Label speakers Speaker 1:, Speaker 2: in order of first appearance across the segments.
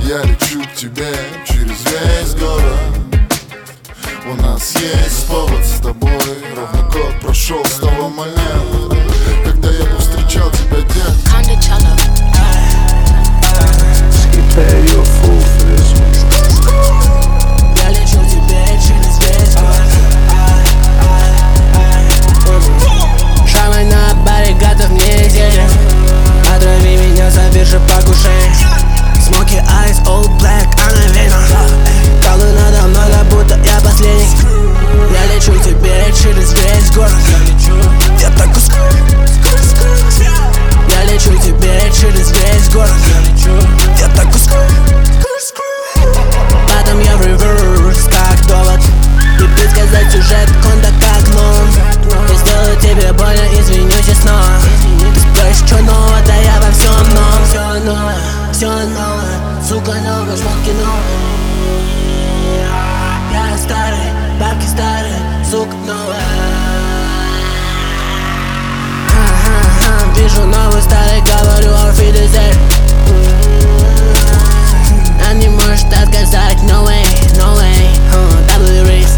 Speaker 1: Я лечу к тебе через весь город. У нас есть повод с тобой. Ровно год прошел с того момента, когда я повстречал тебя, детка.
Speaker 2: Я лечу к тебе через весь город. Шамай на баре, готов неделя. Отрави меня за биржи покушений. Smoky eyes, all black, она видна. Колы надо мной, как будто я последний. Я лечу к тебе через весь город. Я так Я лечу к тебе через весь город. Я так Потом я в реверс, как довод. И предсказать сюжет конда как Нолан. Я сделаю тебе больно, извинюсь и снова. Ты спросишь, что нового, да я во всем новом. Все новое, все новое, сука новая, шмотки новые. Я старый, бабки старые, сука новая. Вижу новый старый, говорю auf Wiedersehen. Она не может отказать, no way, no way. W race.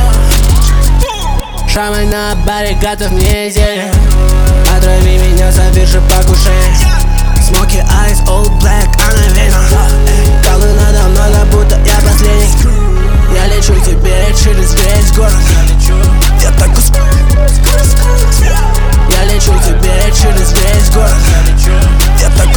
Speaker 2: Шамай на баре, готов неделя. Отрави меня за биржи покушений. Smoky eyes, all black, она видна. Колы надо мной, как будто я последний. Я лечу к тебе через весь город. Я так Я лечу к тебе через весь город. Я так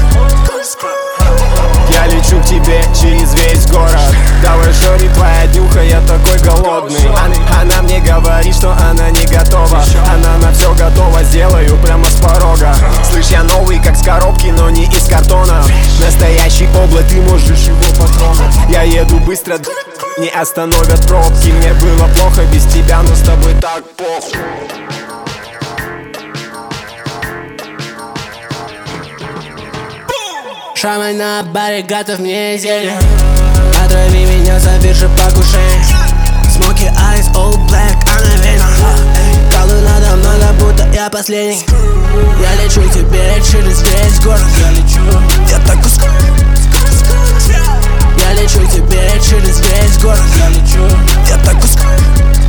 Speaker 3: Я лечу к тебе через весь город. Давай, шори, твоя днюха, я такой голодный. Она мне говорит, что она не готова. Она на все готова, сделаю прямо с порога. Слышь, я новый, как с коробки, но не из картона. Настоящий облак, ты можешь его потрогать. Я еду быстро, не остановят пробки. Мне было плохо без тебя, но с тобой так похуй.
Speaker 2: Шамай на баре, готов неделя. Отрави меня за биржи покушений. Smoky eyes, all black, она видна. Колы надо мной, как будто я последний. Я лечу к тебе через весь город. Я так Я лечу к тебе через весь город. Я так